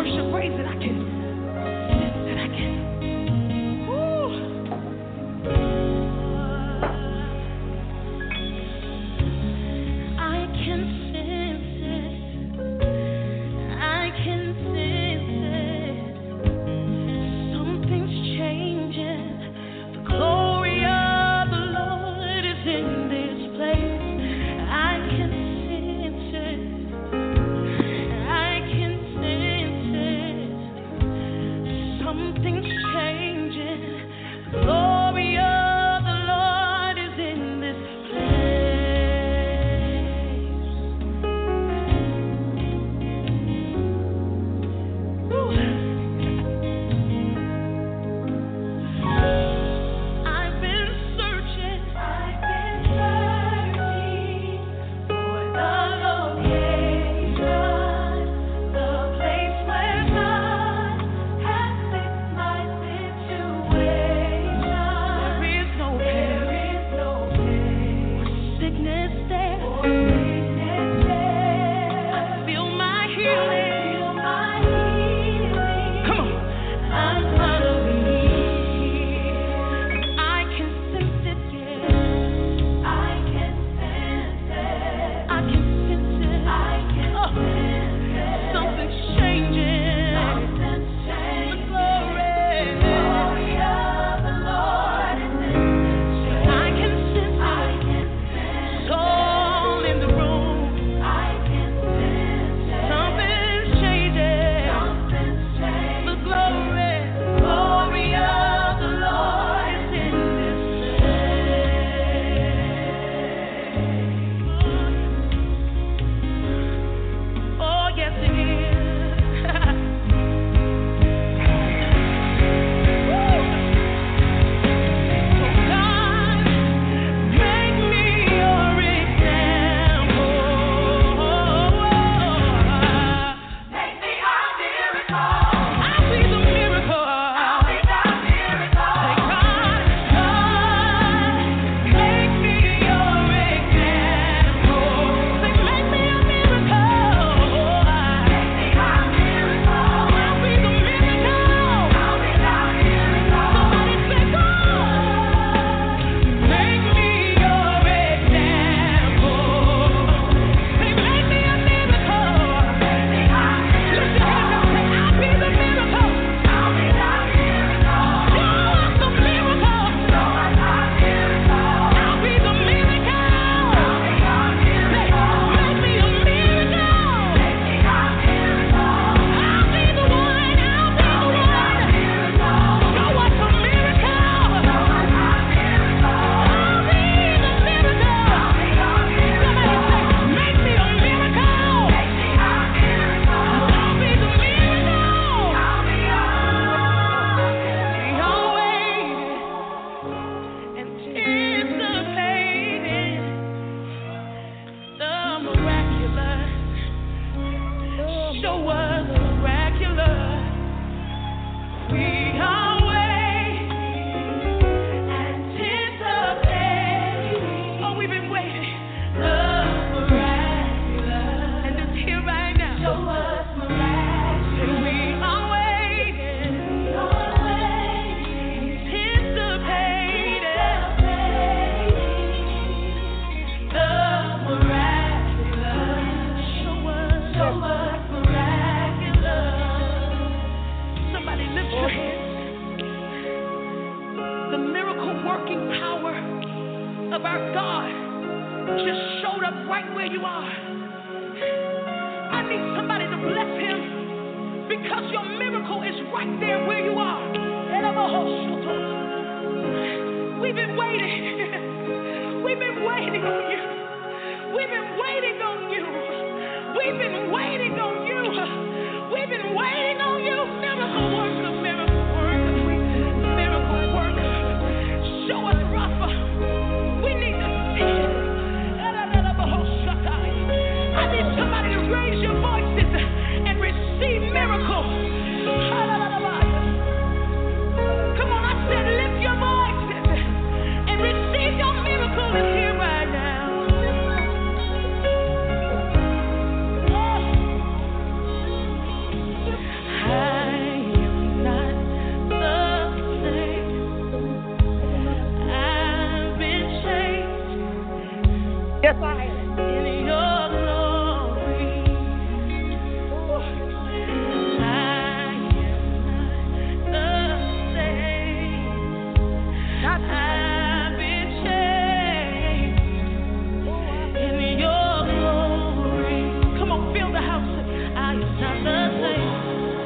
worship, praise it. I can sense it. I can. Yes, I am. In your glory, I am not the same. I've been changed in your glory. Come on, fill the house. I am not the same.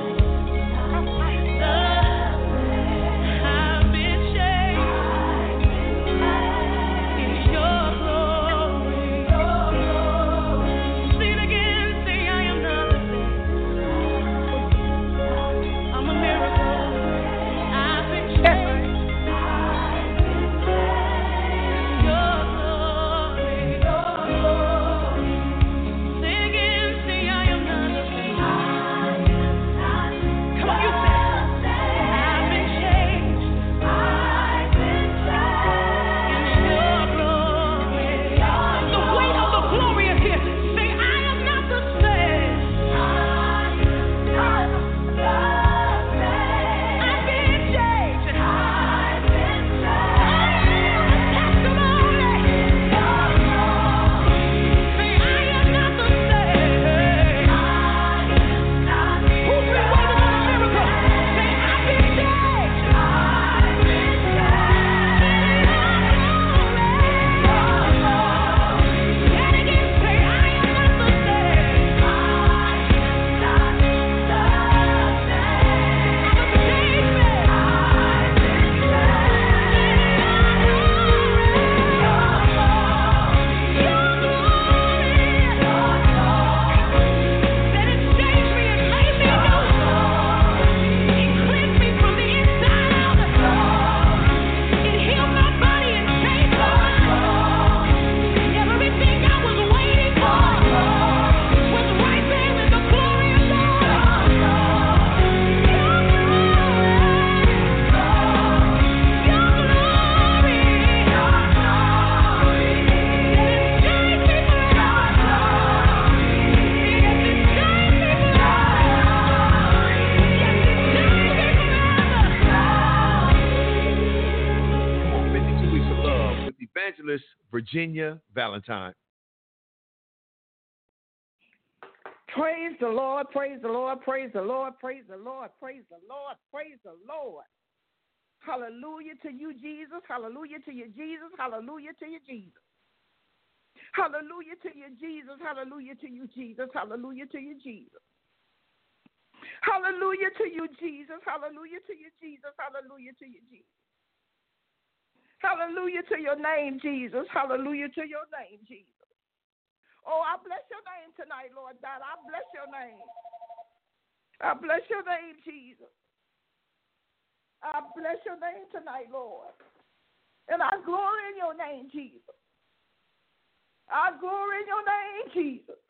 I've been changed in your glory. Sing it again, say I am not the same. I'm a miracle. I've been changed. Your glory. Say it again, say I am not the same. Come on, you say it. I've been changed in your glory. The weight of the glory is here. Say I am not the same. I've been changed. Testimony. Say I am not the same. Who's been waiting on a miracle? Say I've been changed. And again, say I am not the same. Everything I was waiting for was right there in the glory of God. Your Come on, 52 Weeks of Love with Evangelist Virginia Valentine. Praise the Lord, praise the Lord, praise the Lord, praise the Lord, praise the Lord, praise the Lord. Hallelujah to you, Jesus. Hallelujah to you, Jesus. Hallelujah to you, Jesus. Hallelujah to you, Jesus. Hallelujah to you, Jesus. Hallelujah to you, Jesus. Hallelujah to you, Jesus. Hallelujah to you, Jesus. Hallelujah to you, Jesus. Hallelujah to your name, Jesus. Hallelujah to your name, Jesus. Oh, I bless your name tonight, Lord God. I bless your name. I bless your name, Jesus. I bless your name tonight, Lord. And I glory in your name, Jesus. I glory in your name, Jesus.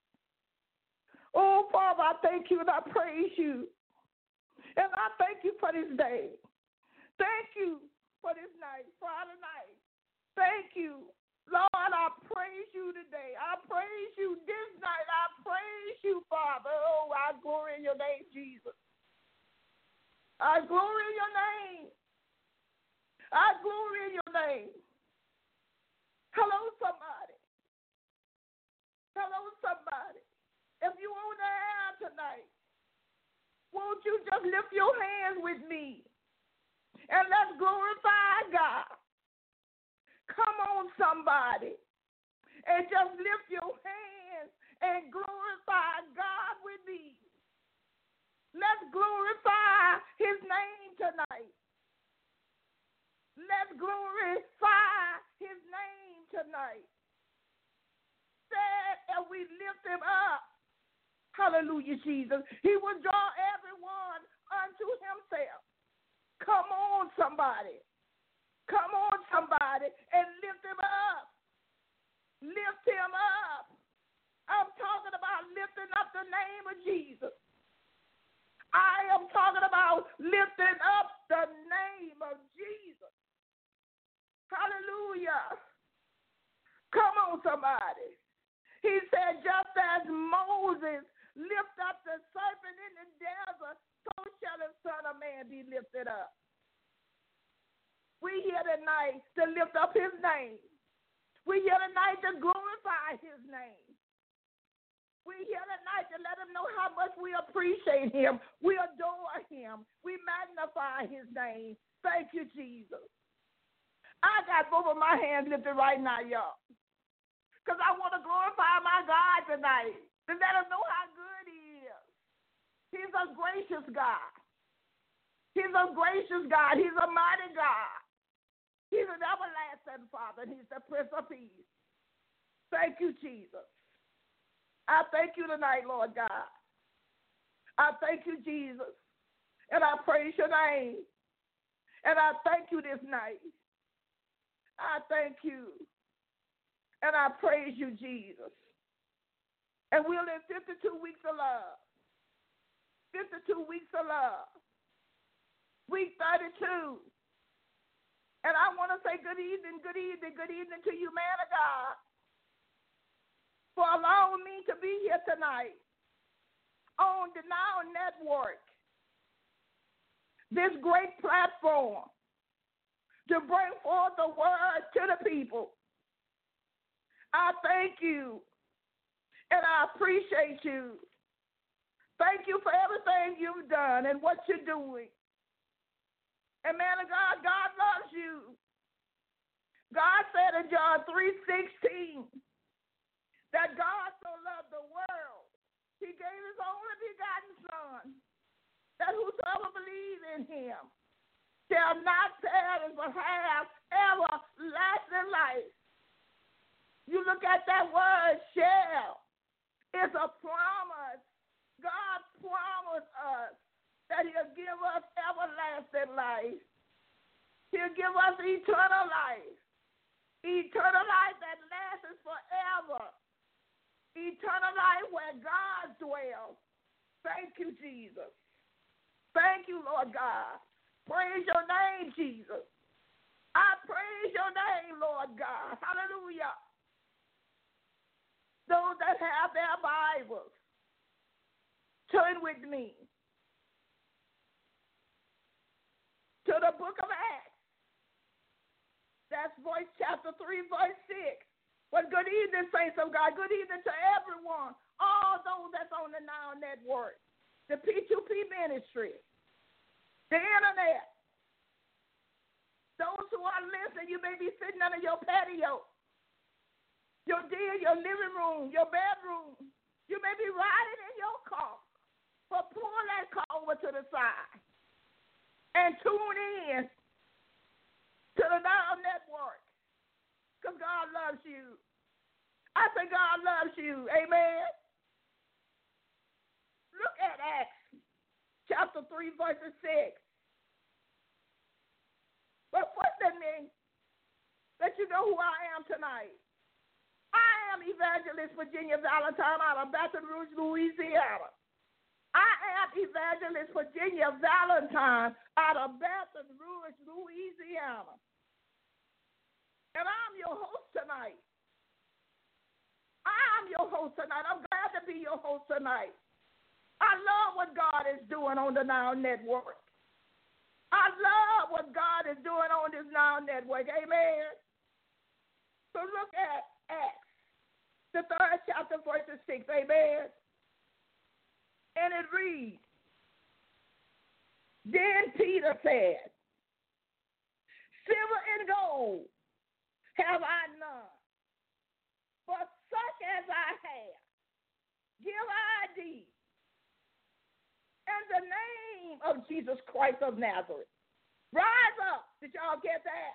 Oh, Father, I thank you and I praise you. And I thank you for this day. Thank you for this night, Friday night. Thank you. Lord, I praise you today. I praise you this night. I praise you, Father. Oh, I glory in your name, Jesus. I glory in your name. I glory in your name. Hello, somebody. Hello, somebody. If you on the air tonight, won't you just lift your hands with me and let's glorify God. Come on, somebody, and just lift your hands and glorify God with me. Let's glorify his name tonight. Let's glorify his name tonight. Said, and we lift him up. Hallelujah, Jesus. He will draw everyone unto himself. Come on, somebody. Come on, somebody, and lift him up. Lift him up. I'm talking about lifting up the name of Jesus. I am talking about lifting up the name of Jesus. Hallelujah. Come on, somebody. He said, just as Moses lifted up the serpent in the desert, so shall the Son of Man be lifted up. We here tonight to lift up his name. We're here tonight to glorify his name. We're here tonight to let him know how much we appreciate him. We adore him. We magnify his name. Thank you, Jesus. I got both of my hands lifted right now, y'all. Because I want to glorify my God tonight. To let him know how good he is. He's a gracious God. He's a gracious God. He's a mighty God. He's an everlasting Father. And he's the Prince of Peace. Thank you, Jesus. I thank you tonight, Lord God. I thank you, Jesus. And I praise your name. And I thank you this night. I thank you. And I praise you, Jesus. And we'll live 52 weeks of love. 52 weeks of love. Week 32. And I want to say good evening to you, man of God, for allowing me to be here tonight on the Now Network, this great platform to bring forth the word to the people. I thank you, and I appreciate you. Thank you for everything you've done and what you're doing. And man of God, God loves you. God said in John 3:16, that God so loved the world, he gave his only begotten Son, that whosoever believes in him shall not perish but have everlasting life. You look at that word, shall. It's a promise. God promised us that he'll give us everlasting life. He'll give us eternal life. Eternal life that lasts forever. Eternal life where God dwells. Thank you, Jesus. Thank you, Lord God. Praise your name, Jesus. I praise your name, Lord God. Hallelujah. Those that have their Bibles, turn with me to the book of Acts. That's chapter 3, verse 6. Well, good evening, saints of God. Good evening to everyone, all those that's on the Now Network, the P2P ministry, the internet. Those who are listening, you may be sitting under your patio, your living room, your bedroom. You may be riding in your car, but pull that car over to the side and tune in to the Now Network. Because God loves you. I say God loves you. Amen. Look at Acts chapter 3, verse 6. But first let me let you know who I am tonight. I am Evangelist Virginia Valentine out of Baton Rouge, Louisiana. I am Evangelist Virginia Valentine out of Baton Rouge, Louisiana. And I'm your host tonight. I'm your host tonight. I'm glad to be your host tonight. I love what God is doing on the Now Network. I love what God is doing on this Now Network. Amen. So look at Acts, the 3rd chapter, verse 6. Amen. And it reads, Then Peter said, Silver and gold have I none, but such as I have, give I thee. In the name of Jesus Christ of Nazareth, rise up. Did y'all get that?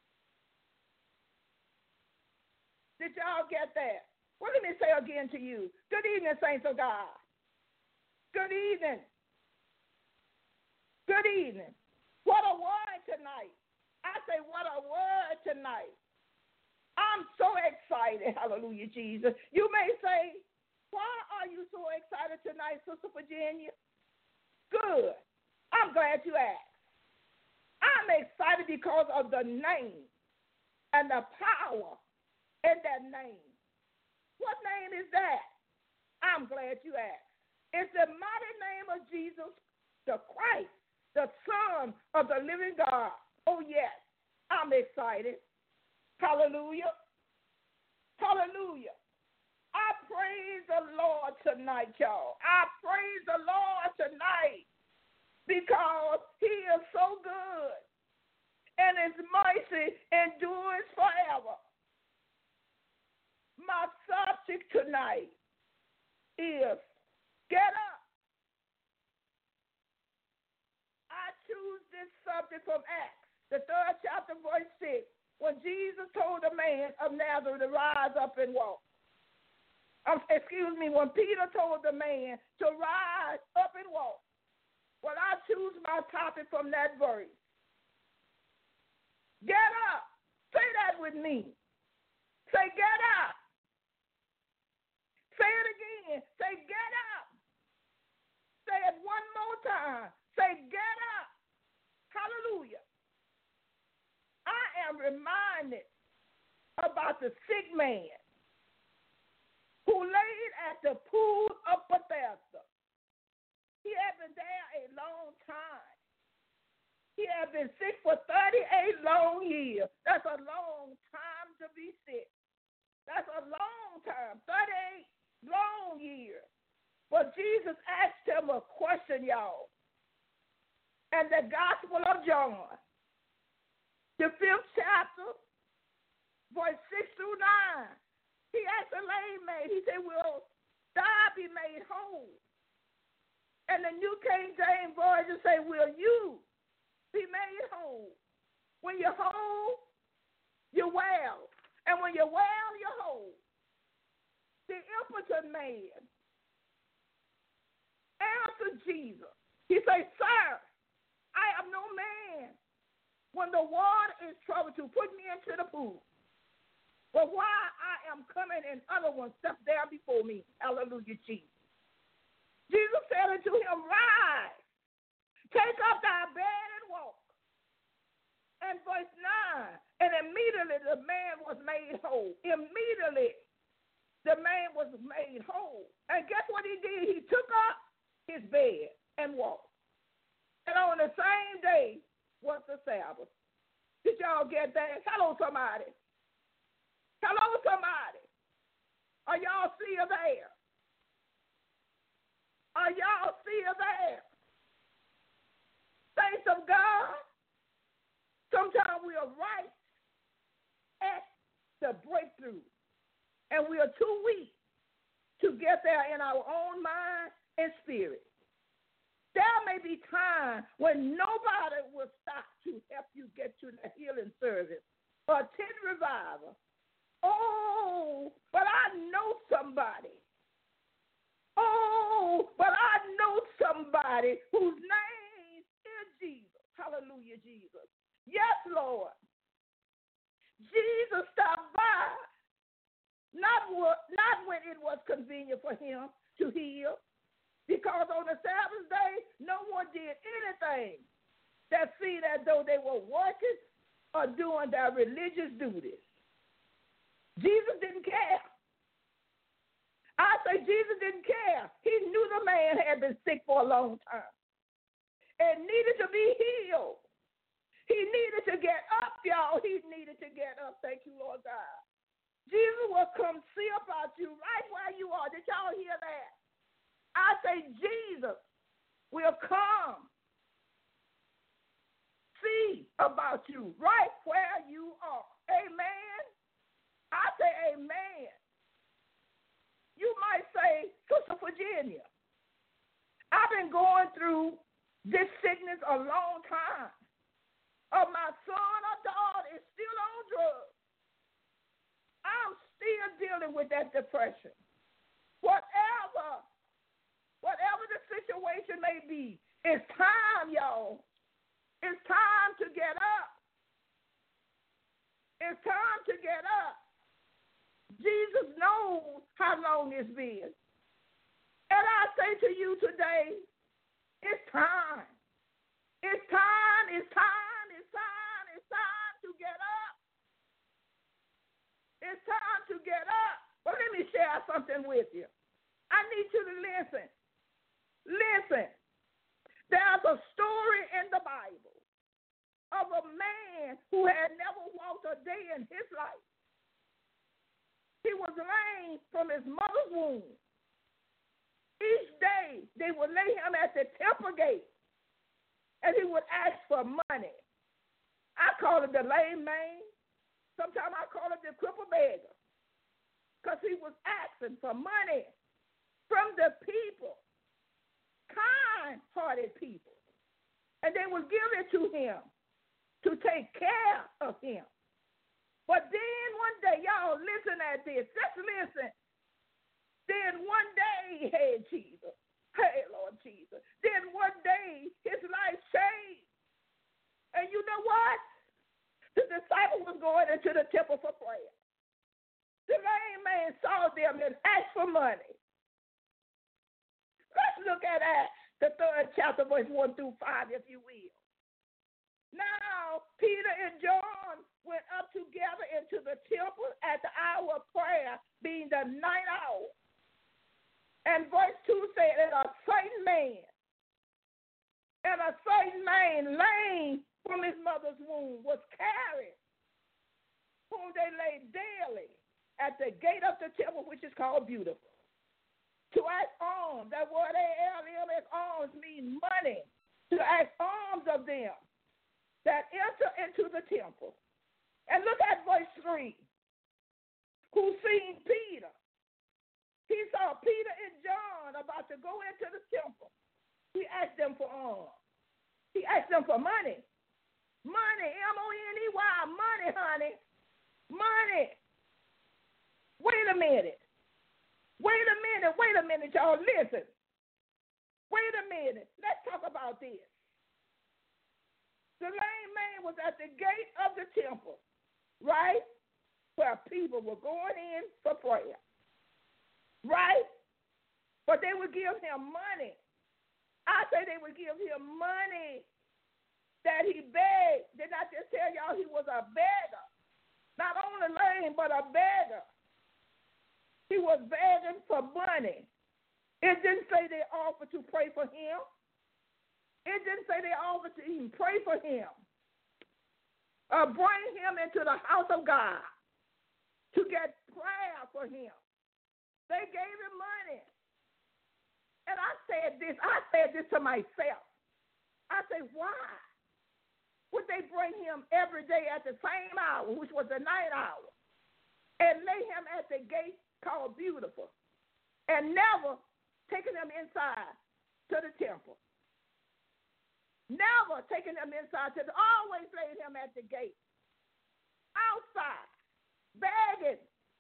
Did y'all get that? Well, let me say again to you. Good evening, saints of God. Good evening. Good evening. What a word tonight. I say, what a word tonight. I'm so excited. Hallelujah, Jesus. You may say, why are you so excited tonight, Sister Virginia? Good. I'm glad you asked. I'm excited because of the name and the power in that name. What name is that? I'm glad you asked. It's the mighty name of Jesus the Christ, the Son of the living God. Oh, yes. I'm excited. Hallelujah. tonight, y'all. I praise the Lord tonight because he is so good and his mercy endures forever. My subject tonight is get up. I choose this subject from Acts, the 3rd chapter, verse 6, when Jesus told the man of Nazareth to rise up and walk. When Peter told the man to rise up and walk. Well, I choose my topic from that verse. Get up. Say that with me. Say, get up. Say it again. Say, get up. Say it one more time. Say, get up. Hallelujah. I am reminded about the sick man who laid at the pool of Bethesda. He had been there a long time. He had been sick for 38 long years. That's a long time to be sick. That's a long time, 38 long years. But Jesus asked him a question, y'all. And the Gospel of John, the 5th chapter, verse 6 through 9. He asked the lame man, he said, will thou be made whole? And the New King James Version say, will you be made whole? When you're whole, you're well. And when you're well, you're whole. The impotent man answered Jesus. He said, sir, I am no man when the water is troubled to put me into the pool. But while I am coming and other ones step there before me. Hallelujah, Jesus. Jesus said unto him, rise, take up thy bed and walk. And verse 9, and immediately the man was made whole. Immediately the man was made whole. And guess what he did? He took up his bed and walked. And on the same day was the Sabbath. Did y'all get that? Hello, somebody. Hello, somebody. Are y'all still there? Are y'all still there? Saints of God, sometimes we are right at the breakthrough, and we are too weak to get there in our own mind and spirit. There may be times when nobody will stop to help you get to the healing service or attend revival. Oh, but I know somebody. Oh, but I know somebody whose name is Jesus. Hallelujah, Jesus. Yes, Lord. Jesus stopped by, not when it was convenient for him to heal, because on the Sabbath day, no one did anything that seemed as though they were working or doing their religious duties. Jesus didn't care. I say Jesus didn't care. He knew the man had been sick for a long time and needed to be healed. He needed to get up, y'all. He needed to get up. Thank you, Lord God. Jesus will come see about you right where you are. Did y'all hear that? I say Jesus will come see about you right where you are. Amen. I say amen. You might say, Sister Virginia, I've been going through this sickness a long time. My son or daughter is still on drugs. I'm still dealing with that depression. Whatever the situation may be, it's time, y'all. It's time to get up. It's time to get up. Jesus knows how long it's been. And I say to you today, it's time. It's time, it's time, it's time, it's time to get up. It's time to get up. Well, let me share something with you. I need you to listen. Listen. There's a story in the Bible of a man who had never walked a day in his life. He was lame from his mother's womb. day they would lay him at the temple gate, and he would ask for money. I call it the lame man. Sometimes I call it the crippled beggar, because he was asking for money from the people, kind-hearted people, and they would give it to him to take care of him. But then one day, y'all listen at this. Just listen. Then one day, hey, Jesus. Hey, Lord Jesus. Then one day, his life changed. And you know what? The disciple was going into the temple for prayer. The lame man saw them and asked for money. Let's look at Acts, the 3rd chapter, verse 1 through 5, if you will. Now, Peter and John went up together into the temple at the hour of prayer, being the 9th hour. And verse 2 said, and a certain man lame from his mother's womb was carried, whom they laid daily at the gate of the temple, which is called Beautiful, to ask alms. That word A-L-M-S, alms, means money. To ask alms of them that enter into the temple. And look at verse 3. Who seen Peter? He saw Peter and John about to go into the temple. He asked them for alms. He asked them for money. Money, M-O-N-E-Y, money, honey. Money. Wait a minute, y'all. Listen. Wait a minute. Let's talk about this. The lame man was at the gate of the temple, right? Where people were going in for prayer, right? But they would give him money. I say they would give him money that he begged. Did I just tell y'all he was a beggar? Not only lame, but a beggar. He was begging for money. It didn't say they offered to pray for him. It didn't say they offered to even pray for him. Bring him into the house of God to get prayer for him. They gave him money. And I said this to myself. I said, why would they bring him every day at the same hour, which was the 9th hour, and lay him at the gate called Beautiful, and never taking him inside to the temple? Never taking him inside to always laid him at the gate, outside, begging.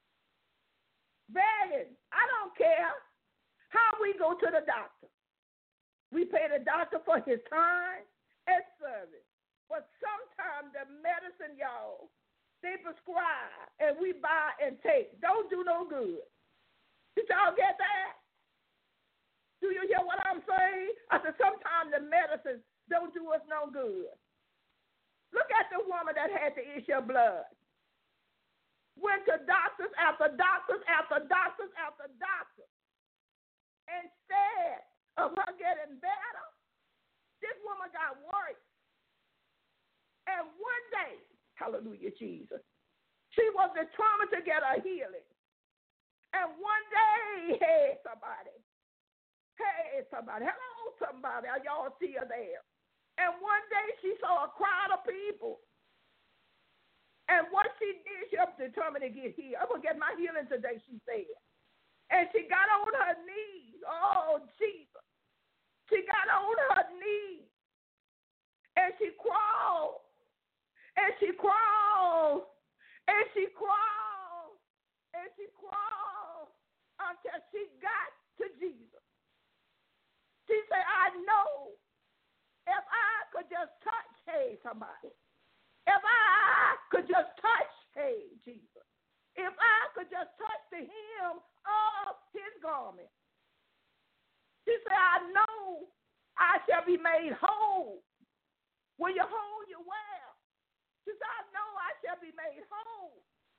I don't care how we go to the doctor. We pay the doctor for his time and service. But sometimes the medicine, y'all, they prescribe and we buy and take, don't do no good. Did y'all get that? Do you hear what I'm saying? I said sometimes the medicine don't do us no good. Look at the woman that had the issue of blood. Went to doctors after doctors after doctors after doctors. Instead of her getting better, this woman got worse. And one day, hallelujah, Jesus, she was determined to get a healing. And one day, hey, somebody, hello, somebody, are y'all still there? And one day she saw a crowd of people. And what she did, she was determined to get healed. I'm going to get my healing today, she said. And she got on her knees. Oh, Jesus. She got on her knees. And she crawled. And she crawled. And she crawled. And she crawled until she got to Jesus. She said, I know if I could just touch, hey, somebody. If I could just touch, hey, Jesus. If I could just touch the hem of his garment. She said, I know I shall be made whole. Will you hold your well? She said, I know I shall be made whole.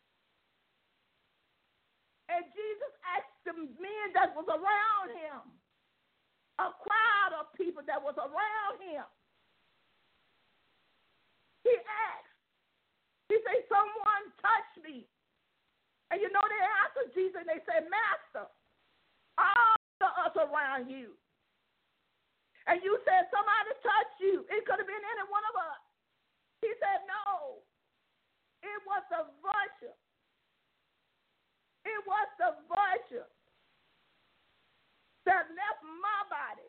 And Jesus asked the men that was around him, a crowd of people that was around him. He asked, he said, someone touched me. And you know they answered Jesus and they said, Master, all of us around you, And you said somebody touched you. It could have been any one of us. He said, no. It was the virtue. It was the virtue that left my body.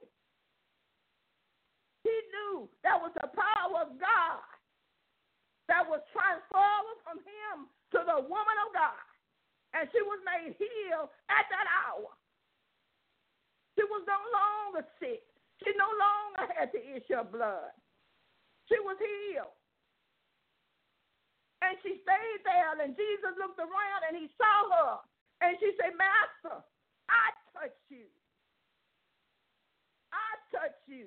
He knew that was the power of God that was transferred from him to the woman of God. And she was made healed at that hour. She was no longer sick. She no longer had the issue of blood. She was healed. And she stayed there, and Jesus looked around, and he saw her. And she said, Master, I touched you. I touched you.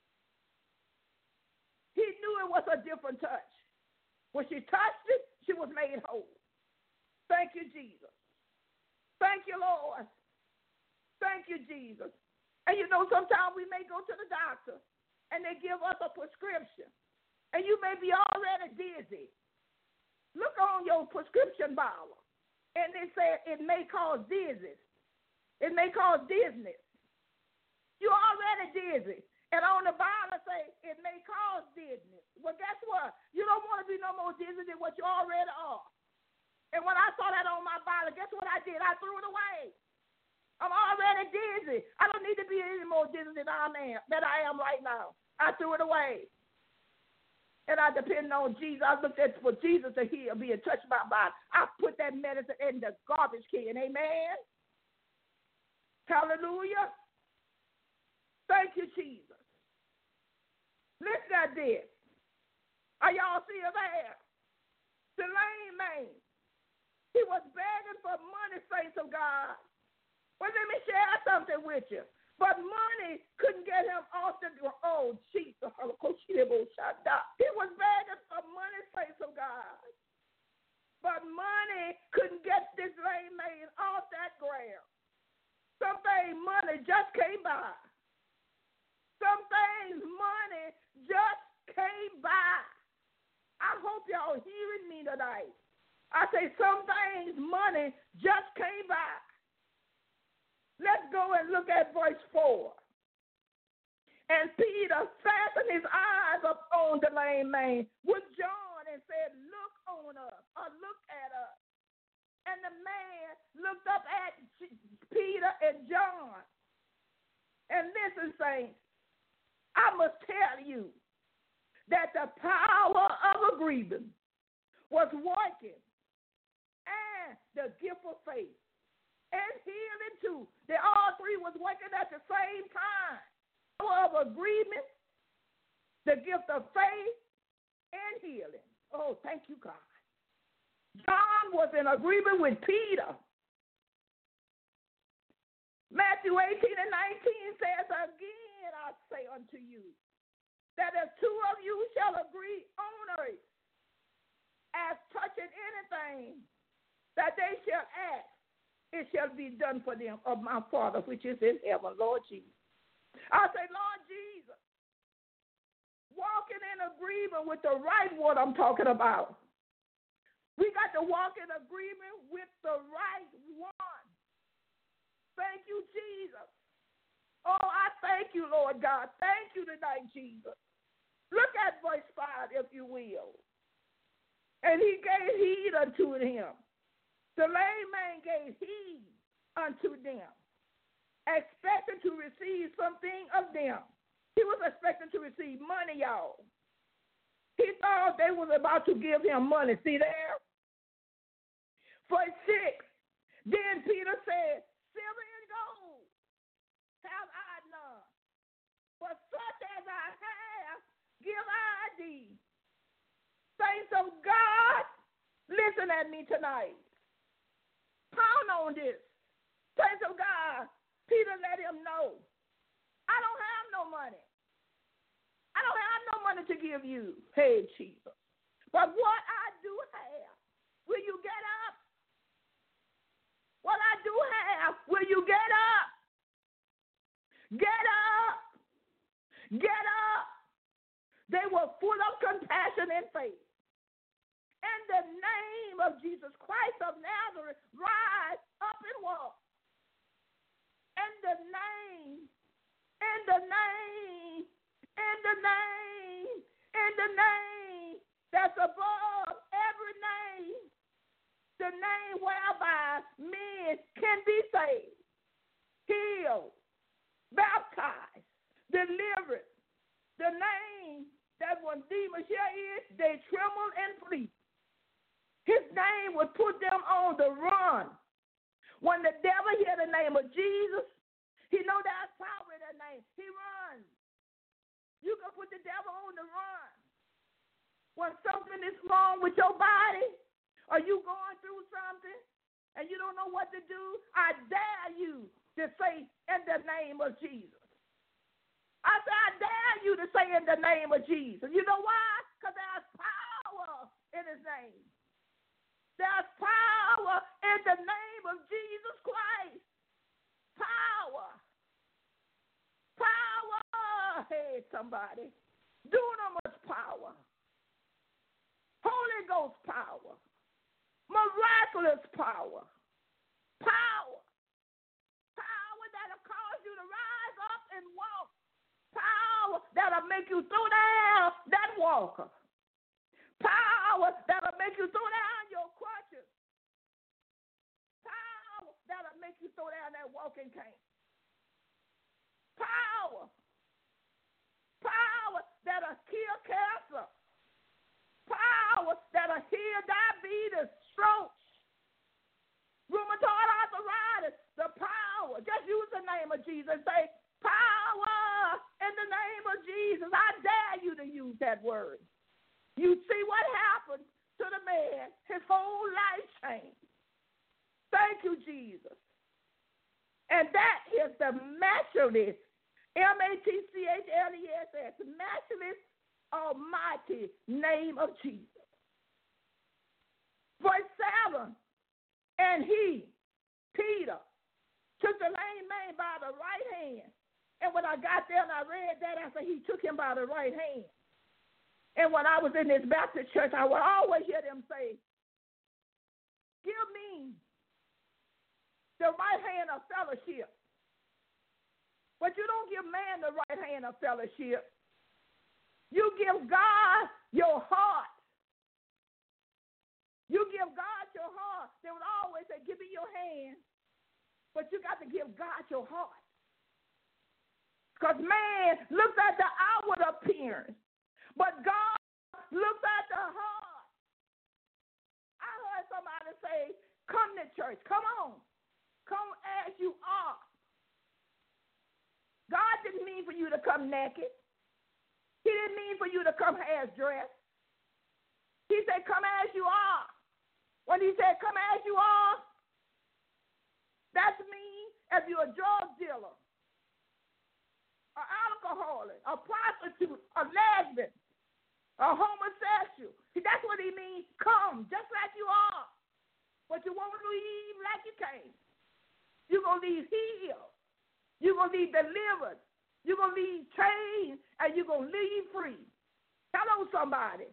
He knew it was a different touch. When she touched it, she was made whole. Thank you, Jesus. Thank you, Lord. Thank you, Jesus. And you know, sometimes we may go to the doctor, and they give us a prescription. And you may be already dizzy. Look on your prescription bottle, and it says it may cause dizziness. It may cause dizziness. You're already dizzy. And on the bottle say it may cause dizziness. Well, guess what? You don't want to be no more dizzy than what you already are. And when I saw that on my bottle, guess what I did? I threw it away. I'm already dizzy. I don't need to be any more dizzy than I am right now. I threw it away. And I depend on Jesus. I looked at for Jesus to heal me and touch my body. I put that medicine in the garbage can. Amen. Hallelujah. Thank you, Jesus. Listen at this. Are y'all still there? The lame man. He was begging for money, saints of God. Well, let me share something with you. But money couldn't get him off the oh Jesus. He was begging for money, saints of God. But money couldn't get this lame man off that ground. Some things money just came by. Some things money just came by. I hope y'all hearing me tonight. I say some things money just came by. Let's go and look at verse 4. And Peter fastened his eyes upon the lame man with John and said, look on us, or look at us. And the man looked up at Peter and John. And listen, saints, I must tell you that the power of agreement was working, and the gift of faith and healing too. They all three was working at the same time. Power of agreement, the gift of faith, and healing. Oh, thank you, God. John was in agreement with Peter. Matthew 18 and 19 says, again I say unto you, that if two of you shall agree on earth as touching anything that they shall ask, it shall be done for them of my Father which is in heaven, Lord Jesus. I say, Lord Jesus, walking in agreement with the right one I'm talking about. We got to walk in agreement with the right one. Thank you, Jesus. Oh, I thank you, Lord God. Thank you tonight, Jesus. Look at verse 5, if you will. And he gave heed unto him. The lame man gave heed unto them, expecting to receive something of them. He was expecting to receive money, y'all. He thought they was about to give him money. See there? Verse 6, then Peter said, silver and gold have I none, but such as I have give I thee. Saints of God, listen at me tonight. Pound on this. Saints of God, Peter let him know, I don't have no money. I don't have no money to give you. Hey, Jesus. But what I do have, will you get up? What I do have, will you get up? Get up. Get up. They were full of compassion and faith. In the name of Jesus Christ of Nazareth, rise up and walk. In the name can be saved, healed, baptized, delivered. The name that when demons hear it, they tremble and flee. His name would put them on the run. When the devil hear the name of Jesus, he know there's power in that name. He runs. You can put the devil on the run. When something is wrong with your body, or you going through something, and you don't know what to do, I dare you to say in the name of Jesus. I say, I dare you to say in the name of Jesus. You know why? Because there's power in his name. There's power in the name of Jesus Christ. Power. Power. Hey, somebody. Dunamis power. Holy Ghost power. Miraculous power. Power. Power that'll cause you to rise up and walk. Power that'll make you throw down that walker. Power that'll make you throw down your crutches. Power that'll make you throw down that walking cane. Power. Power that'll kill cancer. Power that'll heal diabetes, stroke, rheumatoid arthritis. The power. Just use the name of Jesus. Say, power in the name of Jesus. I dare you to use that word. You see what happened to the man. His whole life changed. Thank you, Jesus. And that is the matchless, matchless, matchless, almighty name of Jesus. Verse 7, and he, Peter, took the lame man by the right hand. And when I got there and I read that, I said, he took him by the right hand. And when I was in this Baptist church, I would always hear them say, give me the right hand of fellowship. But you don't give man the right hand of fellowship. You give God your heart. You give God your heart. They would always say, give me your hand. But you got to give God your heart. Because man looks at the outward appearance. But God looks at the heart. I heard somebody say, come to church. Come on. Come as you are. God didn't mean for you to come naked. He didn't mean for you to come half-dressed. He said, come as you are. When he said, come as you are, that means if you're a drug dealer, an alcoholic, a prostitute, a lesbian, a homosexual. See, that's what he means. Come, just like you are. But you won't leave like you came. You're going to leave healed. You're going to leave delivered. You're going to leave chained, and you're going to leave free. Hello, somebody.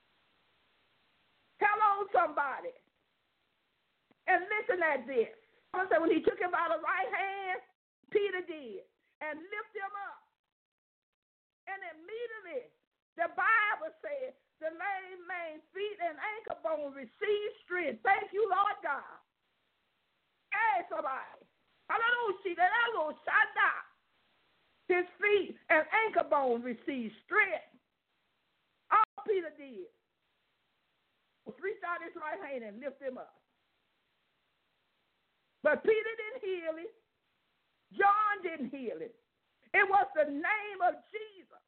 Hello, somebody. And listen at this. So when he took him by the right hand, Peter did, and lifted him up. And immediately, the Bible says, the lame man's feet and ankle bone receive strength. Thank you, Lord God. Hey, somebody. Hallelujah. His feet and ankle bone receive strength. All Peter did was reach out his right hand and lift him up. But Peter didn't heal him. John didn't heal him. It was the name of Jesus.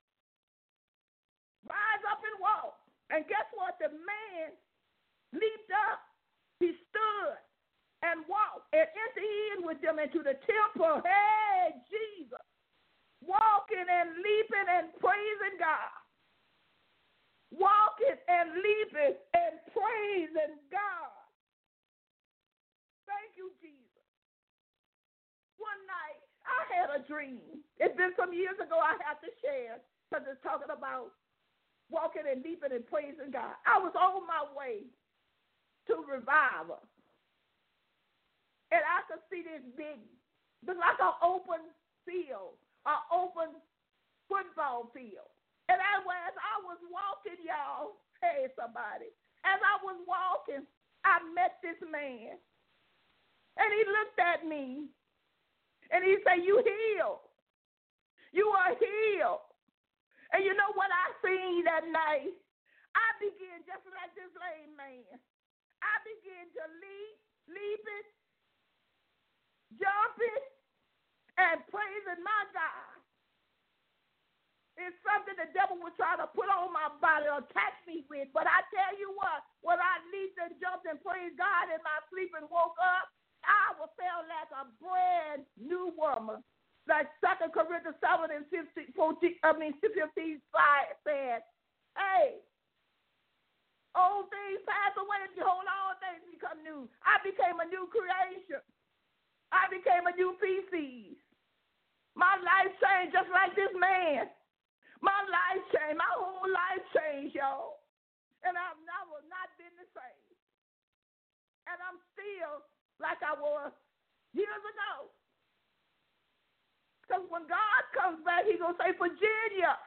Rise up and walk. And guess what? The man leaped up. He stood and walked and entered in with them into the temple. Hey, Jesus. Walking and leaping and praising God. Walking and leaping and praising God. Thank you, Jesus. One night, I had a dream. It's been some years ago. I have to share because it's talking about walking and leaping and praising God. I was on my way to revival. And I could see this big, like an open field, an open football field. And as I was walking, y'all, hey, somebody, as I was walking, I met this man. And he looked at me and he said, you healed. You are healed. And you know what I seen that night? I began just like this lame man. I began to leaping, jumping, and praising my God. It's something the devil would try to put on my body or attack me with. But I tell you what, when I leaped and jumped and praised God in my sleep and woke up, I felt like a brand new woman. Like 2 Corinthians 7 and 15, 15 said, hey, old things pass away and behold, all things become new. I became a new creation. I became a new species. My life changed just like this man. My life changed. My whole life changed, y'all. And I've never not been the same. And I'm still like I was years ago. Because when God comes back, he's going to say, Virginia,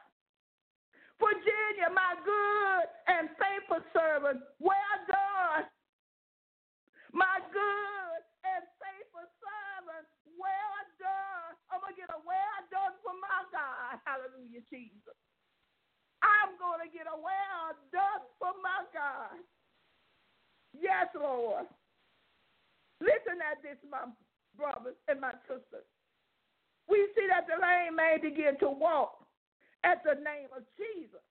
my good and faithful servant, well done. My good and faithful servant, well done. I'm going to get a well done from my God. Hallelujah, Jesus. I'm going to get a well done from my God. Yes, Lord. Listen at this, my brothers and my sisters. We see that the lame man began to walk at the name of Jesus.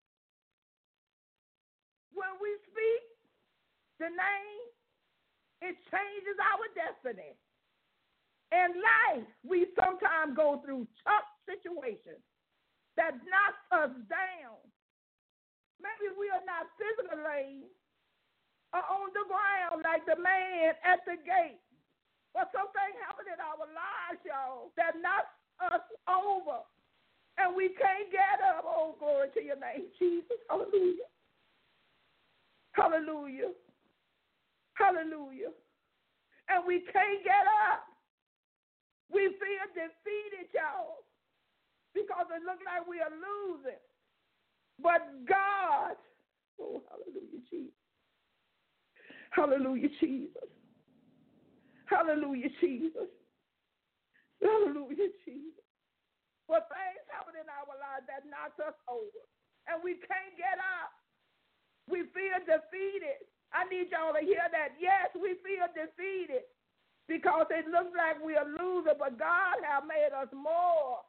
When we speak the name, it changes our destiny. In life, we sometimes go through tough situations that knock us down. Maybe we are not physically or on the ground like the man at the gate. But something happened in our lives, y'all, that knocks us over. And we can't get up. Oh, glory to your name, Jesus. Hallelujah. Hallelujah. Hallelujah. And we can't get up. We feel defeated, y'all, because it looks like we are losing. But God, oh, hallelujah, Jesus. Hallelujah, Jesus. Hallelujah, Jesus. Hallelujah, Jesus. But things happen in our lives that knocks us over, and we can't get up. We feel defeated. I need y'all to hear that. Yes, we feel defeated because it looks like we are losing, but God has made us more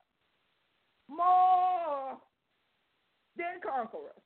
than conquerors.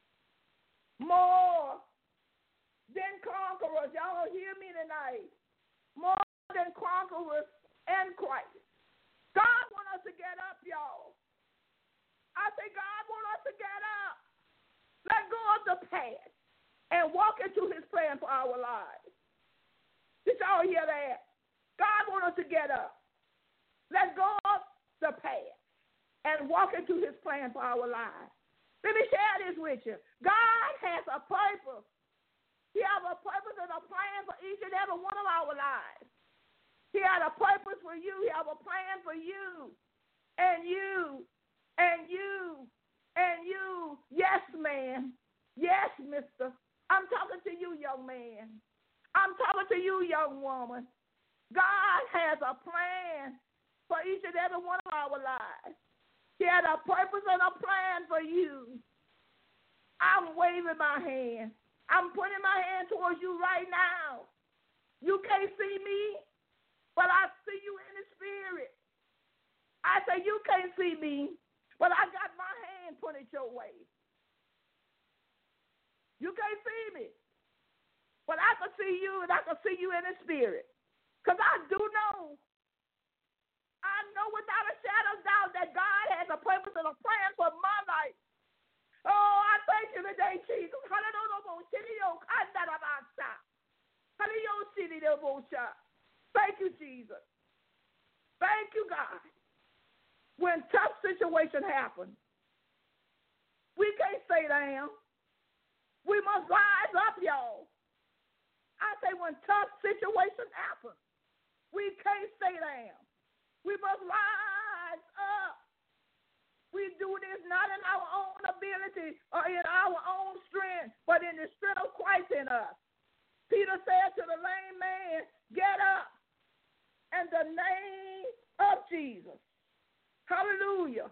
More than conquerors. Y'all hear me tonight. More than conquerors in Christ. God wants us to get up, y'all. I say God wants us to get up. Let go of the past and walk into his plan for our lives. Did y'all hear that? God wants us to get up. Let go of the past and walk into his plan for our lives. Let me share this with you. God has a purpose. He has a purpose and a plan for each and every one of our lives. He had a purpose for you. He has a plan for you. And you. And you. And you. Yes, man. Yes, mister. I'm talking to you, young man. I'm talking to you, young woman. God has a plan for each and every one of our lives. He had a purpose and a plan for you. I'm waving my hand. I'm putting my hand towards you right now. You can't see me, but I see you in the spirit. I say you can't see me, but I got my hand pointed your way. You can't see me, but I can see you, and I can see you in the spirit. Because I do know. I know without a shadow of doubt that God has a purpose and a plan for my life. Oh, I thank you today, Jesus. Thank you, Jesus. Thank you, God. When tough situations happen, we can't stay down. We must rise up, y'all. I say when tough situations happen, we can't stay down. We must rise up. We do this not in our own ability or in our own strength, but in the strength of Christ in us. Peter said to the lame man, get up, in the name of Jesus. Hallelujah.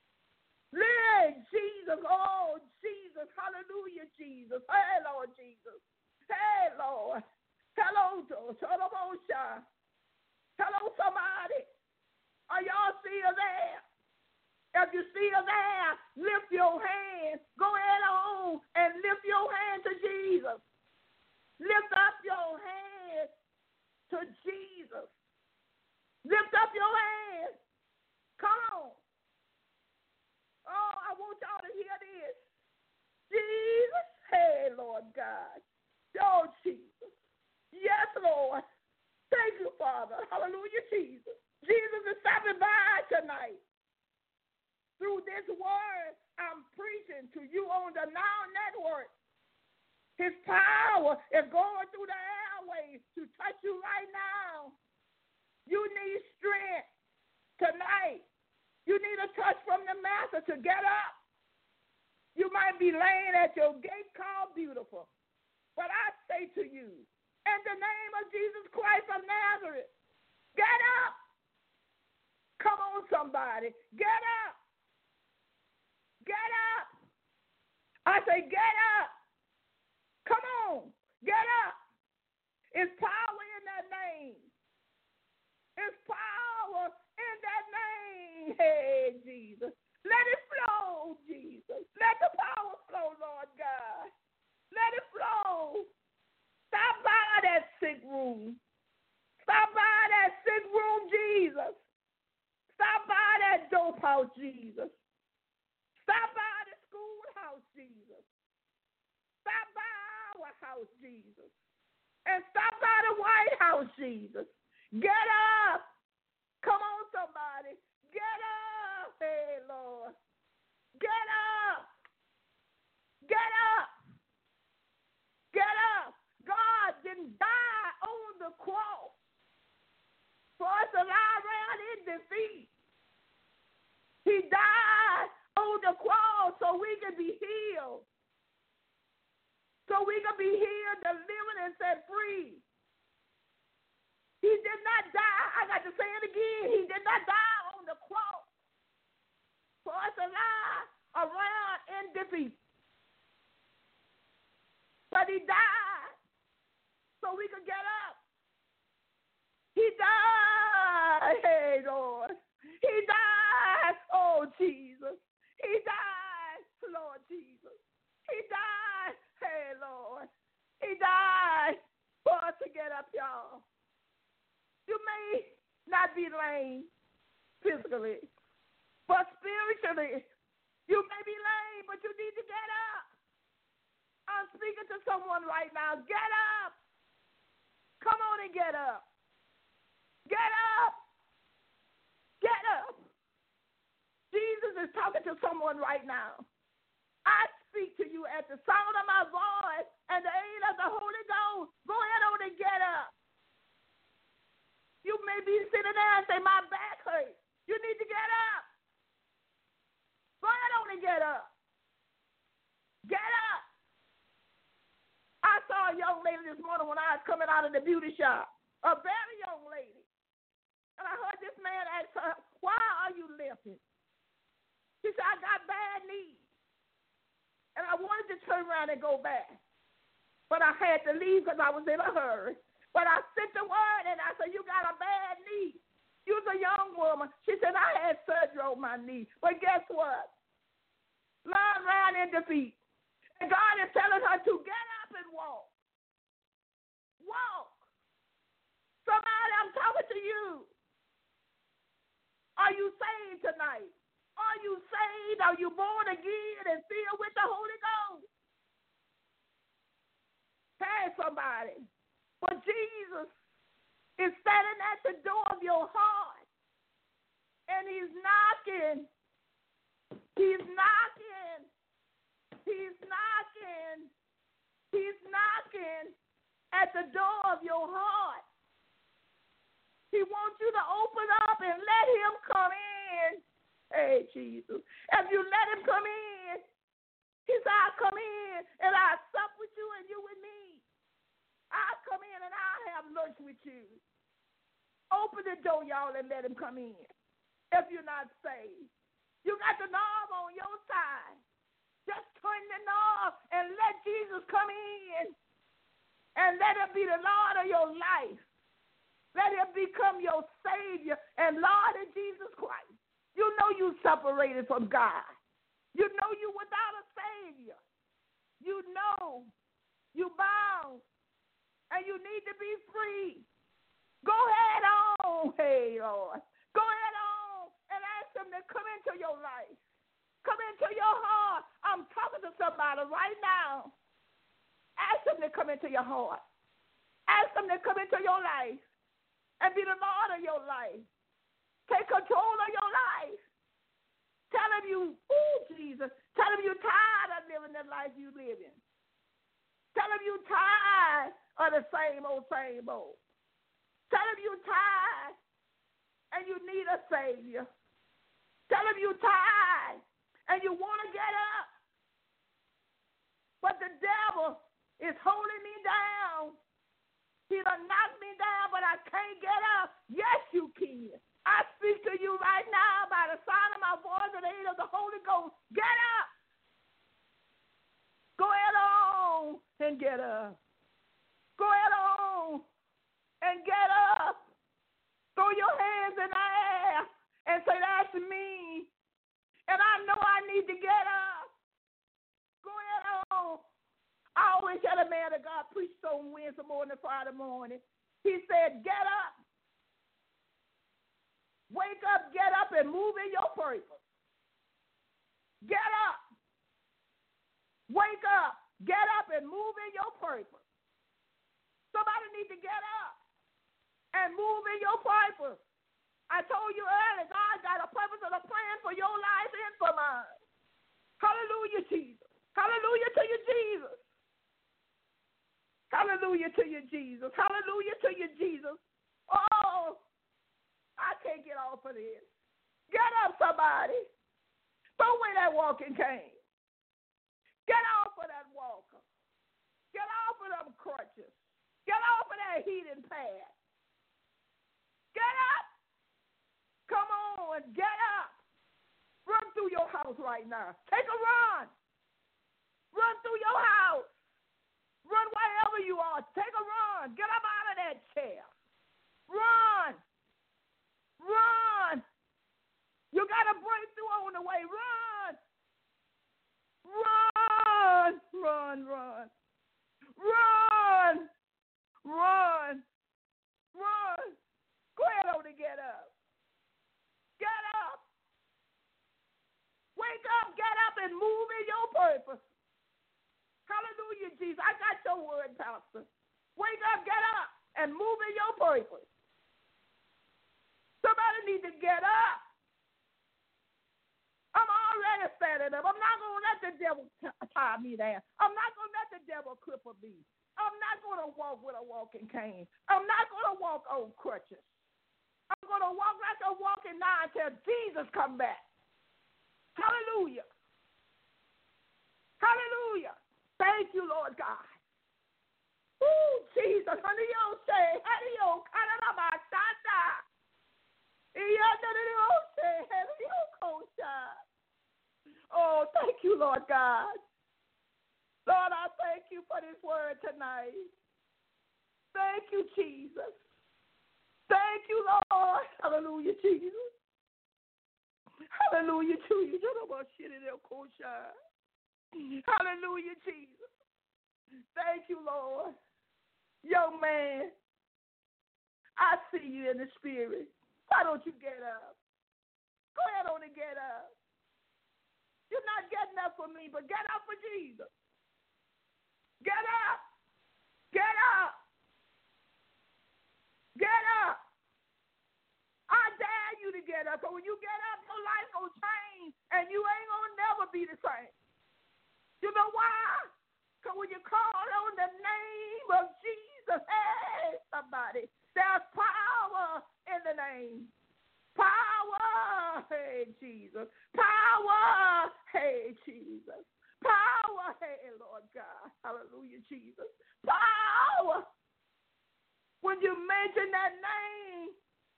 Lord Jesus, oh Jesus, hallelujah, Jesus. Hey, Lord Jesus. Hey, Lord. Hello, Tolobosha. Hello, somebody. Are y'all still there? If you still there, lift your hand. Go ahead on and lift your hand to Jesus. Lift up your hand to Jesus. Lift up your hand. Come on. Oh, I want y'all to hear this. Jesus. Hey, Lord God. Oh, Jesus. Yes, Lord. Thank you, Father. Hallelujah, Jesus. Jesus is stopping by tonight. Through this word I'm preaching to you on the Now Network. His power is going through the airways to touch you right now. You need strength tonight. You need a touch from the Master to get up. You might be laying at your gate called beautiful. But I say to you, in the name of Jesus Christ of Nazareth, get up. Come on, somebody. Get up. Get up. I say, get up. Come on. Get up. It's power in that name. It's power in that name. Hey, Jesus. Let it flow, Jesus. Let the power flow, Lord God. Let it flow. Stop by that sick room. Stop by that sick room, Jesus. Stop by that dope house, Jesus. Stop by the schoolhouse, Jesus. Stop by our house, Jesus. And stop by the White House, Jesus. Get up. Come on, somebody. Get up. Hey, Lord. Get up. Get up. Get up. God didn't die on the cross for us to lie around in defeat. He died on the cross so we can be healed. So we can be healed, delivered, and set free. He did not die. I got to say it again. He did not die on the cross for us to lie around in defeat. But he died so we could get up. He died. Hey, Lord. He died. Oh, Jesus. He died, Lord Jesus. He died. Hey, Lord. He died for us to get up, y'all. You may not be lame physically, but spiritually, you may be lame, but you need to get up. I'm speaking to someone right now. Get up. Come on and get up. Get up. Get up. Jesus is talking to someone right now. I speak to you at the sound of my voice and the aid of the Holy Ghost. Go ahead on and get up. You may be sitting there and say, my back hurts. You need to get up. Go ahead on and get up. Get up. I saw a young lady this morning when I was coming out of the beauty shop, a very young lady. And I heard this man ask her, why are you limping? She said, I got bad knees. And I wanted to turn around and go back. But I had to leave because I was in a hurry. But I sent the word and I said, you got a bad knee. You was a young woman. She said, I had surgery on my knee. But guess what? Lying around in defeat. And God is telling her to get up and walk. Walk. Somebody, I'm talking to you. Are you saved tonight? Are you saved? Are you born again and filled with the Holy Ghost? Hey, somebody. But Jesus is standing at the door of your heart. And he's knocking. He's knocking. He's knocking. He's knocking at the door of your heart. He wants you to open up and let him come in. Hey, Jesus. If you let him come in, he said, I'll come in and I'll sup with you and you with me. I'll come in and I'll have lunch with you. Open the door, y'all, and let him come in. If you're not saved, you got the knob on your side. Just turn the knob and let Jesus come in. And let him be the Lord of your life. Let him become your Savior and Lord in Jesus Christ. You know you separated from God. You know you without a Savior. You know you bound and you need to be free. Go ahead on, hey Lord. Go ahead on and ask him to come into your life. Come into your heart. I'm talking to somebody right now. Ask him to come into your heart. Ask him to come into your life and be the Lord of your life. Take control of your life. Tell him you, Jesus. Tell him you're tired of living the life you live in. Tell him you're tired of the same old, same old. Tell him you're tired and you need a Savior. Tell him you're tired and you want to get up. But the devil is holding me down. He done knocked me down, but I can't get up. Yes, you can. I speak to you right now by the sound of my voice and the aid of the Holy Ghost. Get up. Go ahead on and get up. Go ahead on and get up. Throw your hands in the air and say, that's me. And I know I need to get up. Go ahead on. I always had a man of God preach on Wednesday morning, Friday morning. He said, get up. Wake up, get up, and move in your purpose. Get up. Wake up, get up, and move in your purpose. Somebody need to get up and move in your purpose. I told you earlier, God got a purpose and a plan for your life and for mine. Hallelujah, Jesus. Hallelujah to you, Jesus. Hallelujah to you, Jesus. Hallelujah to you, Jesus. Oh, I can't get off of this. Get up, somebody. Throw away that walking cane. Get off of that walker. Get off of them crutches. Get off of that heating pad. Get up. Come on, get up. Run through your house right now. Take a run. Run through your house. Run wherever you are. Take a run. Get up out of that chair. Run. Run. You got a breakthrough on the way. Run. Run. Run, run. Run. Run. Run. Go ahead on and get up. Get up. Wake up, get up, and move in your purpose. Hallelujah, Jesus. I got your word, Pastor. Wake up, get up, and move in your purpose. Somebody needs to get up. I'm already standing up. I'm not going to let the devil tie me down. I'm not going to let the devil cripple me. I'm not going to walk with a walking cane. I'm not going to walk on crutches. I'm going to walk like a walking now until Jesus come back. Hallelujah. Hallelujah. Thank you, Lord God. Ooh, Jesus. Oh, thank you, Lord God. Lord, I thank you for this word tonight. Thank you, Jesus. Thank you, Lord. Hallelujah, Jesus. Hallelujah, Jesus. Hallelujah, Jesus. Thank you, Lord. Young man, I see you in the spirit. Why don't you get up? Go ahead on and get up. You're not getting up for me, but get up for Jesus. Get up. Get up. Get up. I dare you to get up. Because when you get up, your life going to change. And you ain't going to never be the same. You know why? Because when you call on the name of Jesus, hey, somebody, there's power in the name. Power, hey, Jesus. Power, hey, Jesus. Power, hey, Lord God. Hallelujah, Jesus. Power. When you mention that name,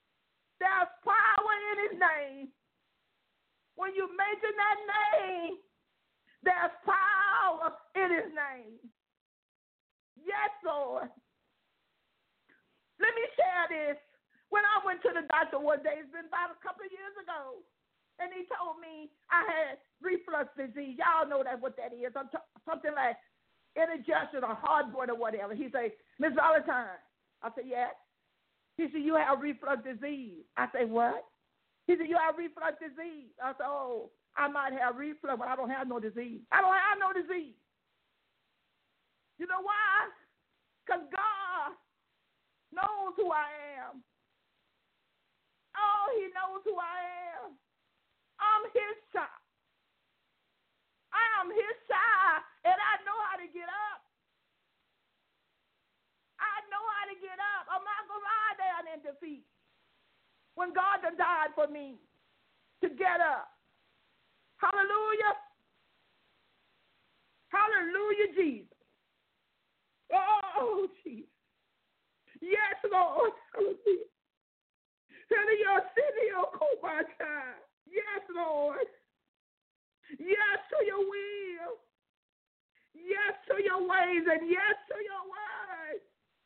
When you mention that name, there's power in his name. Yes, Lord. Let me share this. When I went to the doctor one day, it's been about a couple of years ago, and he told me I had reflux disease. Y'all know what that is. Something like indigestion or heartburn or whatever. He said, Miss Valentine. I said, yes. He said, you have reflux disease. I said, what? He said, you have reflux disease. I said, oh, I might have reflux, but I don't have no disease. I don't have no disease. You know why? Because God knows who I am. Oh, he knows who I am. I'm his child. I am his child, and I know how to get up. I know how to get up. I'm not going to lie down in defeat. When God done died for me to get up. Hallelujah. Hallelujah, Jesus. Oh, Jesus. Yes, Lord. Hallelujah. Yes, Lord. Yes to your will. Yes to your ways and yes to your words.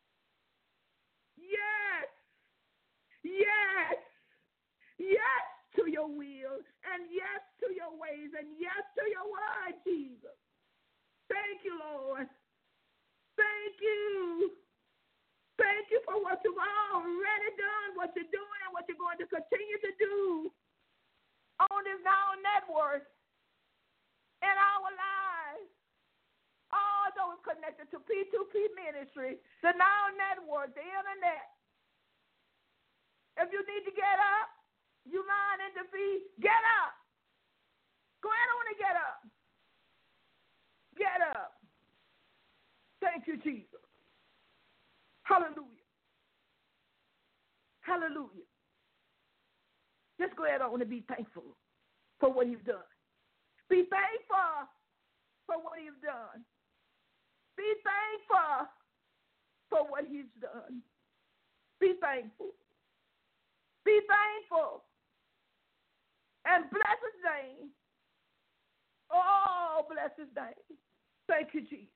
Yes. Yes. Yes to your will and yes to your ways and yes to your word, Jesus. Thank you, Lord. Thank you. Thank you for what you've already done, what you're doing, and what you're going to continue to do on this Now Network in our lives. All those connected to P2P Ministry, the Now Network, the internet. If you need to get up, you lying in defeat, get up. Go ahead on and get up. Get up. Thank you, Jesus. Hallelujah. Hallelujah. Just go ahead on and be thankful for what he's done. Be thankful for what he's done. Be thankful for what he's done. Be thankful. Be thankful. And bless his name. Oh, bless his name. Thank you, Jesus.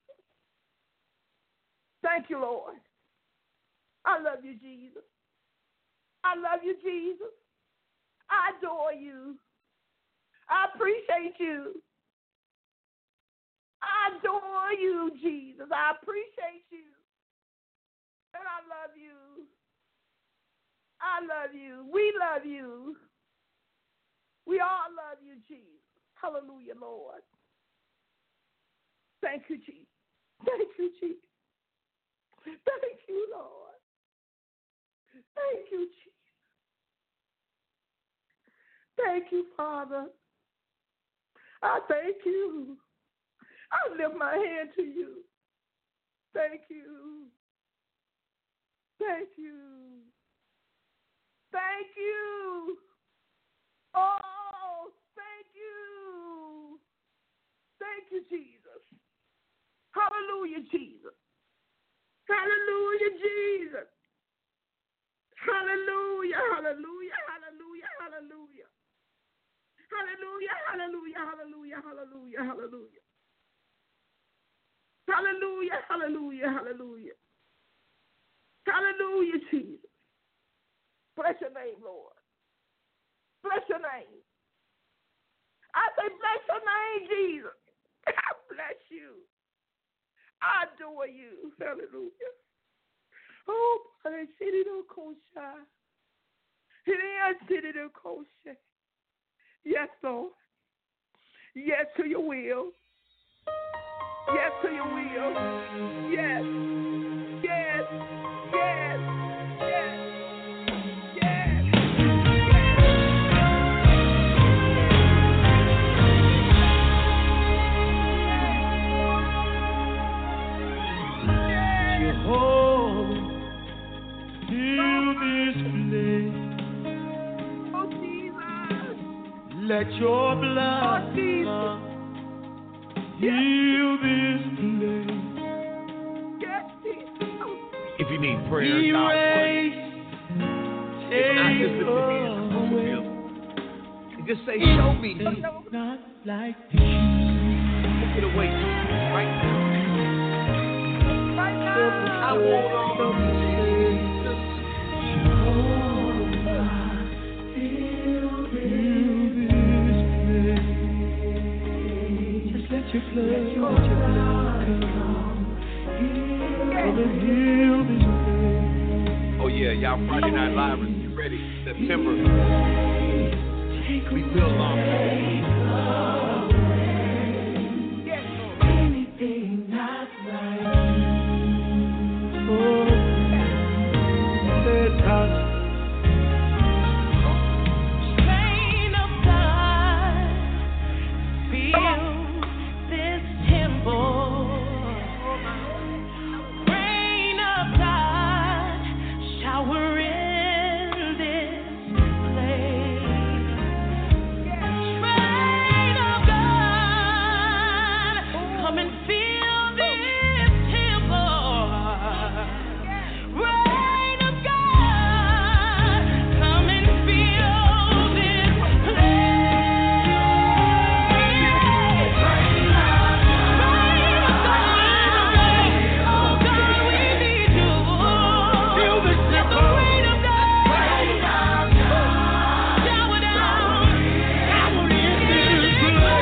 Thank you, Lord. I love you, Jesus. I love you, Jesus. I adore you. I appreciate you. I adore you, Jesus. I appreciate you. And I love you. I love you. We love you. We all love you, Jesus. Hallelujah, Lord. Thank you, Jesus. Thank you, Jesus. Thank you, Lord. Thank you, Jesus. Thank you, Father. I thank you. I lift my hand to you. Thank you. Thank you. Thank you. Oh, thank you. Thank you, Jesus. Hallelujah, Jesus. Hallelujah, Jesus. Hallelujah, hallelujah, hallelujah, hallelujah. Hallelujah, hallelujah, hallelujah, hallelujah, hallelujah. Hallelujah, hallelujah, hallelujah. Hallelujah, Jesus. Bless your name, Lord. Bless your name. I say, bless your name, Jesus. I bless you. I adore you. Hallelujah. Oh, Father, yes, Lord. Yes to your will. Yes to your will. Yes. Yes. Yes. Yes. Yes. Jehovah, fill this place. Oh, Jesus. Let your blood Jesus. heal this place. Yes, Jesus. If you need prayer, God Erase, If not, just take lift your hands and away and Just say, show me. Not like Take it away right now. I want all of you, Jesus. Just let your blood come and heal this place. Oh yeah, y'all Friday Night Live, get ready. September. We will long. Anything not right. Oh, let us Rain of God, fill this temple. Rain of God, shower in this place. Rain of God, come and fill this temple. Rain of God, come and fill this place. Rain of God, oh God, we need you. Fill this temple. Rain of God, shower down, shower in this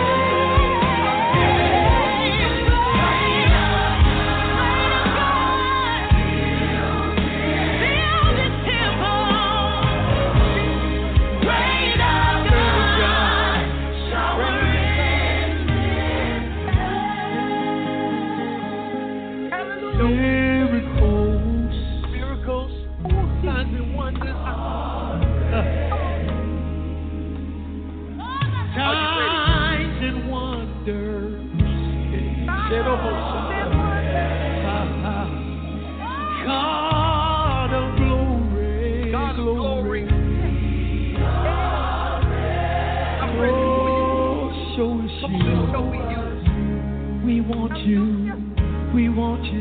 miracles. Miracles, signs and wonders. Signs and wonders. God of glory. God of glory. I'm ready for you. Oh, show us Come on, you. show me you. We want you. We want you.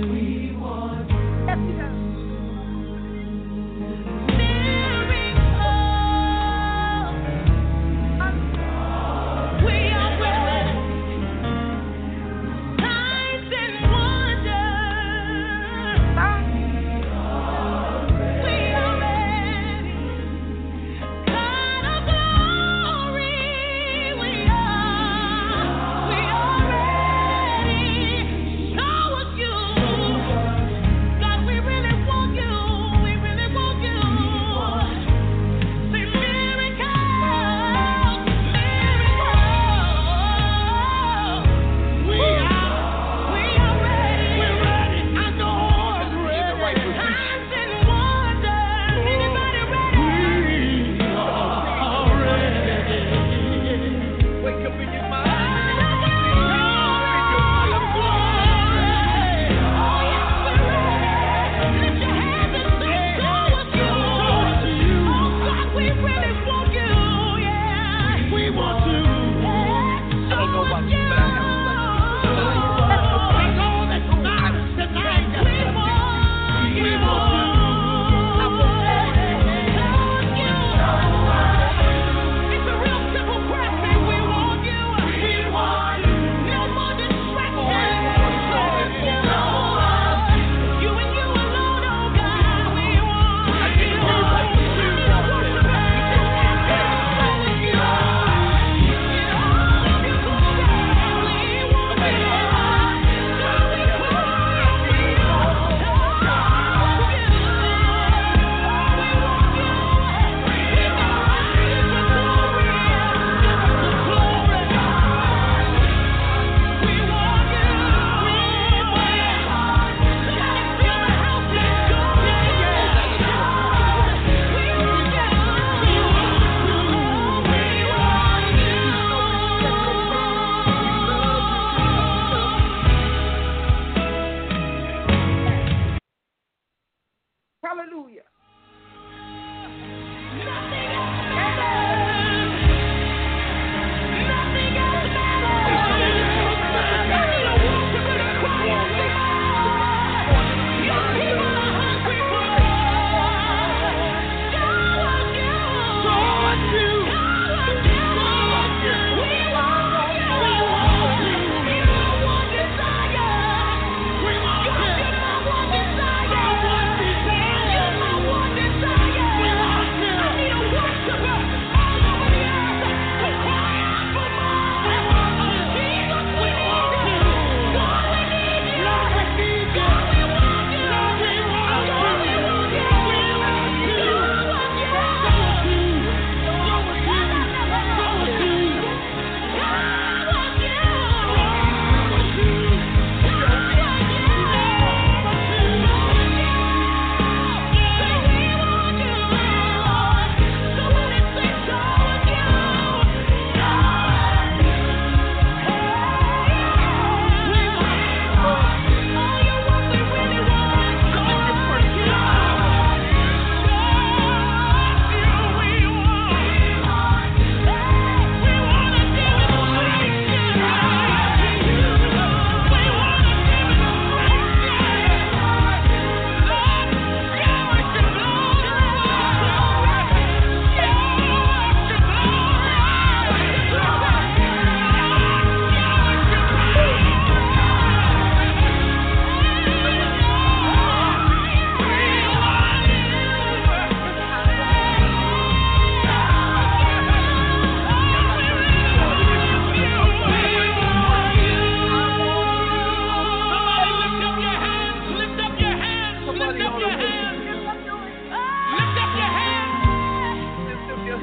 Show us you.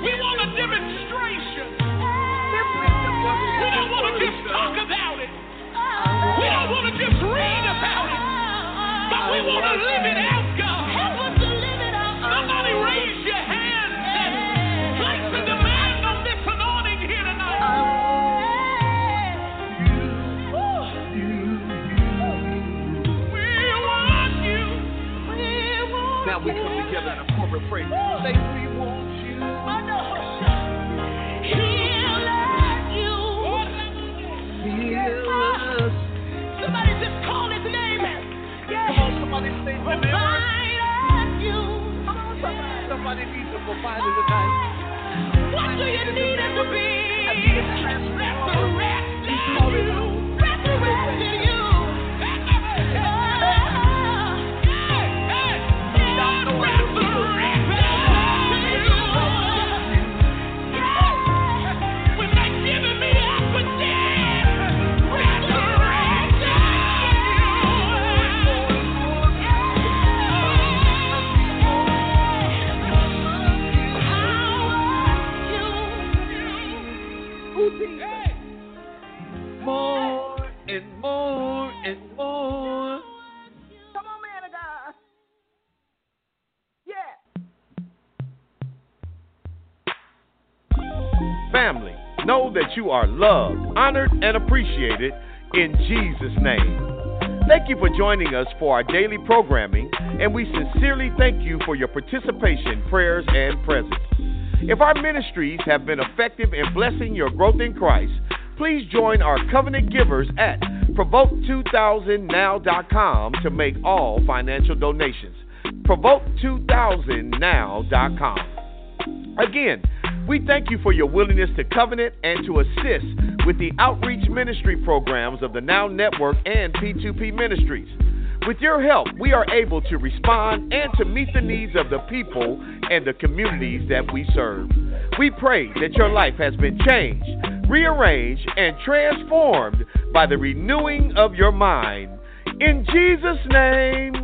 We want a demonstration. We don't want to just talk about it. We don't want to just read about it. But we want to live it out, God. Help us to live it out. Somebody raise your hands and place a demand on this anointing here tonight. We want you. Now we come together in a corporate praise. Say we want you. Heal us. Somebody just call his name. Come on, somebody say deliverance. Provide you. Come on, somebody needs a provider tonight. What do you need it to be? Resurrected you. Resurrected you. When they giving me More and more and more. Come on, man of God. Yeah. Family, know that you are loved, honored, and appreciated in Jesus' name. Thank you for joining us for our daily programming, and we sincerely thank you for your participation, prayers, and presence. If our ministries have been effective in blessing your growth in Christ, please join our covenant givers at Provoke2000now.com to make all financial donations. Provoke2000now.com. Again, we thank you for your willingness to covenant and to assist with the outreach ministry programs of the Now Network and P2P Ministries. With your help, we are able to respond and to meet the needs of the people and the communities that we serve. We pray that your life has been changed, rearranged, and transformed by the renewing of your mind. In Jesus' name,